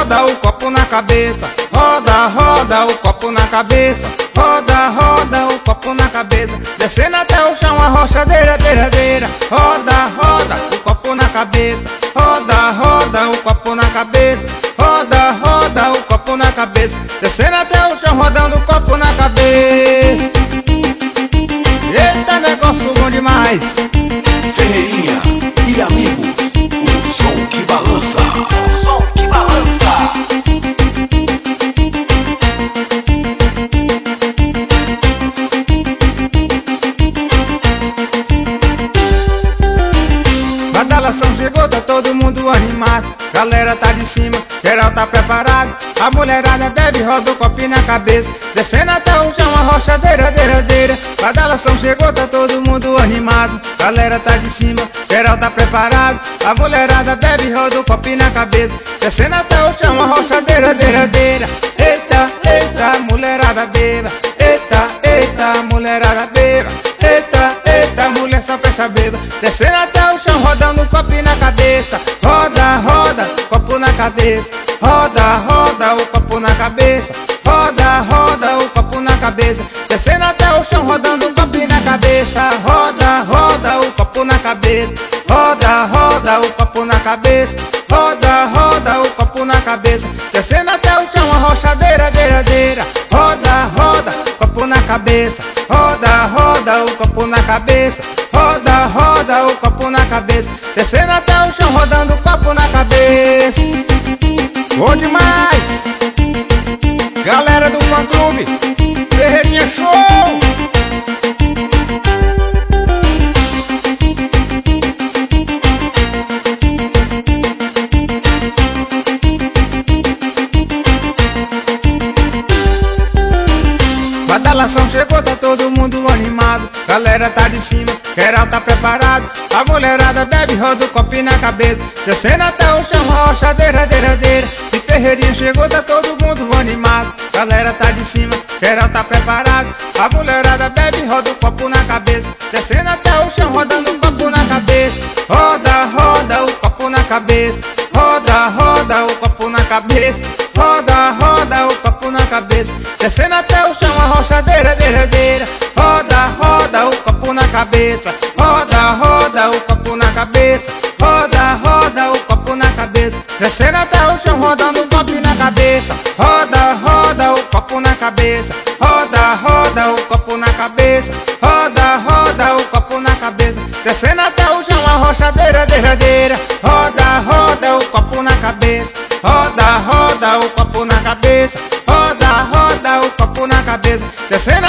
roda o copo na cabeça. Roda, roda o copo na cabeça. Roda, roda o copo na cabeça. Descendo até o chão a rochadeira, deiradeira. Roda, roda o copo na cabeça. Roda, roda o copo na cabeça. Roda, roda o copo na cabeça. Descendo até o chão rodando o copo na cabeça. Eita, negócio bom demais. Ferreirinha e amigos, o som que balança. O som que balança. Badalação chegou, tá todo mundo animado. Galera tá de cima, geral tá preparado. A mulherada bebe, roda o copinho na cabeça. Descendo até o chão a rochadeira, deiradeira. Badalação chegou, tá todo mundo animado. Galera tá de cima, geral tá preparado. A mulherada bebe, roda o copinho na cabeça. Descendo até o chão a rochadeira, deiradeira. Eita, eita, mulherada beba. Eita, eita, mulherada beba. Eita, eita, mulher só presta beba. Descendo até o chão, rodando o copinho na cabeça. Roda, roda, copo na cabeça. Roda, roda, o copo na cabeça. Roda, roda, o copo na cabeça. Descendo até o chão, rodando o copinho na cabeça. Roda, roda, o copo na cabeça. Roda, roda, o copo na cabeça. Roda, roda, o copo na cabeça. Descendo até o chão, a rochadeira, deiradeira. Roda, roda, copo na cabeça. Roda, roda, o copo na cabeça. Roda, roda, o copo na cabeça. Descendo até o chão, rodando o copo na cabeça. Bom demais! Galera do fã clube, Ferreirinha Show! Badalação chegou, tá todo mundo animado. Galera tá de cima, geral tá preparado. A mulherada bebe, roda o copinho na cabeça. Descendo até o chão, rochadeira, deiradeira. E Ferreirinha chegou, tá todo mundo animado. Galera tá de cima, geral tá preparado. A mulherada bebe, roda o copo na cabeça. Descendo até o chão, rodando o copo na cabeça. Roda, roda o copo na cabeça. Roda, roda o copo na cabeça. Roda, roda o copo na cabeça. Descendo até o chão, a rochadeira, deiradeira. Roda, roda o copo na cabeça. Roda, roda o copo na cabeça. Roda, roda o copo na cabeça. Descendo até o chão, rodando o copo na cabeça. Roda, roda o copo na cabeça. Roda, roda o copo na cabeça. Roda, roda o copo na cabeça. Descendo até o chão, a rochadeira, deiradeira. Roda, roda o copo na cabeça. Roda, roda o copo na cabeça. Roda, roda o copo na cabeça. Descendo